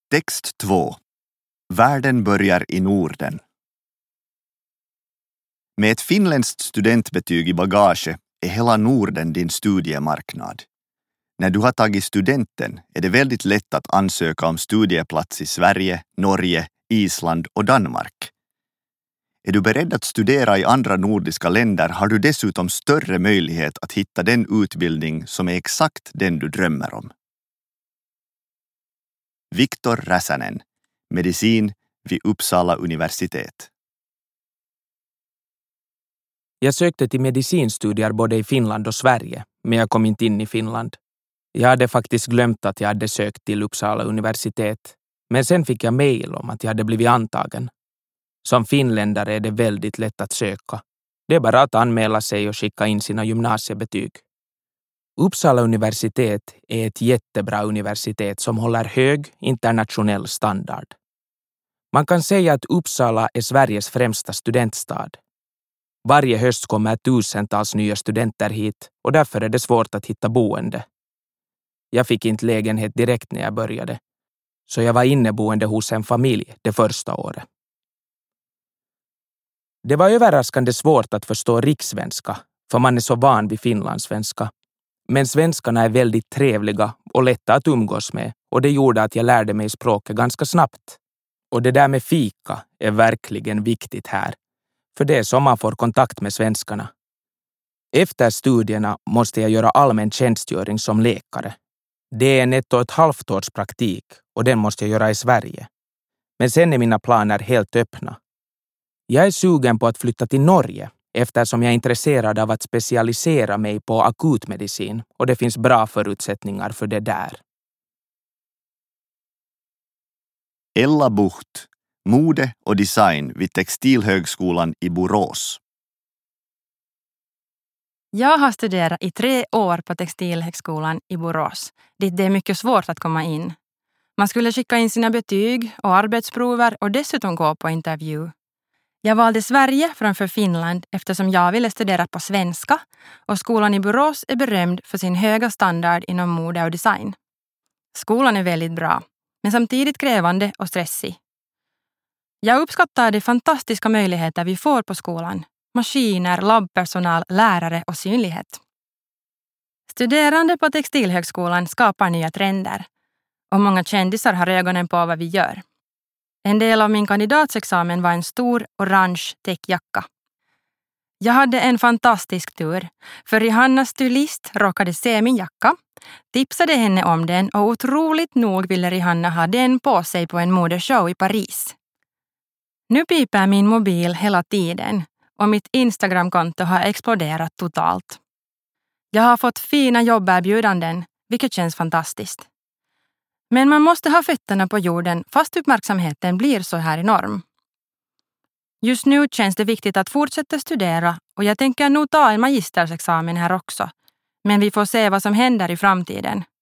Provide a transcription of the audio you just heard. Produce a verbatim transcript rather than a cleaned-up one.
Text två. Världen börjar i Norden. Med ett finländskt studentbetyg i bagage är hela Norden din studiemarknad. När du har tagit studenten är det väldigt lätt att ansöka om studieplats i Sverige, Norge, Island och Danmark. Är du beredd att studera i andra nordiska länder har du dessutom större möjlighet att hitta den utbildning som är exakt den du drömmer om. Viktor Räsänen, medicin vid Uppsala universitet. Jag sökte till medicinstudier både i Finland och Sverige, men jag kom inte in i Finland. Jag hade faktiskt glömt att jag hade sökt till Uppsala universitet, men sen fick jag mejl om att jag hade blivit antagen. Som finländare är det väldigt lätt att söka. Det är bara att anmäla sig och skicka in sina gymnasiebetyg. Uppsala universitet är ett jättebra universitet som håller hög internationell standard. Man kan säga att Uppsala är Sveriges främsta studentstad. Varje höst kommer tusentals nya studenter hit och därför är det svårt att hitta boende. Jag fick inte lägenhet direkt när jag började, så jag var inneboende hos en familj det första året. Det var överraskande svårt att förstå rikssvenska, för man är så van vid finlandssvenska. Men svenskarna är väldigt trevliga och lätta att umgås med, och det gjorde att jag lärde mig språket ganska snabbt. Och det där med fika är verkligen viktigt här, för det är som man får kontakt med svenskarna. Efter studierna måste jag göra allmän tjänstgöring som läkare. Det är en ett och ett halvt års praktik och den måste jag göra i Sverige. Men sen är mina planer helt öppna. Jag är sugen på att flytta till Norge eftersom jag är intresserad av att specialisera mig på akutmedicin och det finns bra förutsättningar för det där. Ella Bucht, mode och design vid Textilhögskolan i Borås. Jag har studerat i tre år på Textilhögskolan i Borås, dit det är mycket svårt att komma in. Man skulle skicka in sina betyg och arbetsprover och dessutom gå på intervju. Jag valde Sverige framför Finland eftersom jag ville studera på svenska och skolan i Borås är berömd för sin höga standard inom mode och design. Skolan är väldigt bra, men samtidigt krävande och stressig. Jag uppskattar de fantastiska möjligheter vi får på skolan. Maskiner, labbpersonal, lärare och synlighet. Studerande på Textilhögskolan skapar nya trender och många kändisar har ögonen på vad vi gör. En del av min kandidatsexamen var en stor orange täckjacka. Jag hade en fantastisk tur, för Rihannas stylist råkade se min jacka, tipsade henne om den och otroligt nog ville Rihanna ha den på sig på en modeshow i Paris. Nu piper min mobil hela tiden och mitt Instagramkonto har exploderat totalt. Jag har fått fina jobberbjudanden, vilket känns fantastiskt. Men man måste ha fötterna på jorden fast uppmärksamheten blir så här enorm. Just nu känns det viktigt att fortsätta studera och jag tänker nog ta en magistersexamen här också. Men vi får se vad som händer i framtiden.